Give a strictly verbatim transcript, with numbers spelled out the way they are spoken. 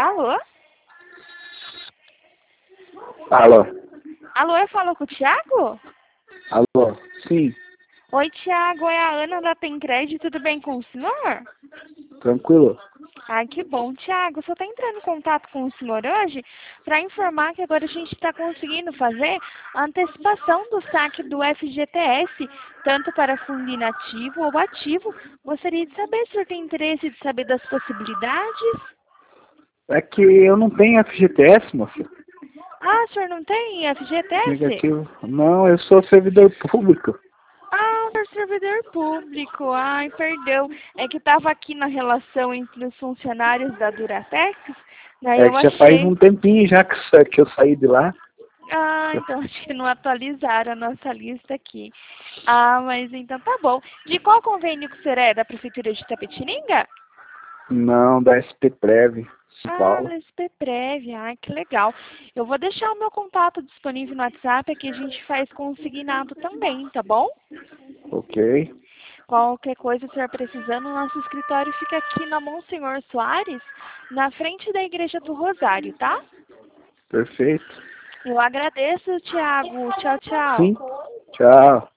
Alô? Alô? Alô, eu falo com o Thiago? Alô? Sim, Oi, Thiago, é a Ana da Tem Crédito, tudo bem com o senhor? tranquilo. Ai, que bom, Thiago. Só está entrando em contato com o senhor hoje para informar que agora a gente está conseguindo fazer a antecipação do saque do F G T S, tanto para fundo inativo ou ativo. Gostaria de saber se o senhor tem interesse de saber das possibilidades. É que eu não tenho F G T S, moça. Ah, o senhor não tem F G T S? Negativo. Não, eu sou servidor público. Ah, o servidor público. Ai, perdão. É que estava aqui na relação entre os funcionários da Duratex, daí É eu que já faz achei. um tempinho já que sa- que eu saí de lá. Ah, então acho que não atualizaram a nossa lista aqui. Ah, mas então tá bom. De qual convênio que o senhor é? Da Prefeitura de Itapetininga? Não, da S P Prev, São Ah, Paulo. da S P Prev. Ai, que legal. Eu vou deixar o meu contato disponível no WhatsApp, aqui a gente faz consignado também, tá bom? Ok, Qualquer coisa que estiver precisando, o nosso escritório fica aqui na Monsenhor Soares, na frente da Igreja do Rosário, tá? perfeito. Eu agradeço, Thiago. Tchau, tchau. Sim, tchau.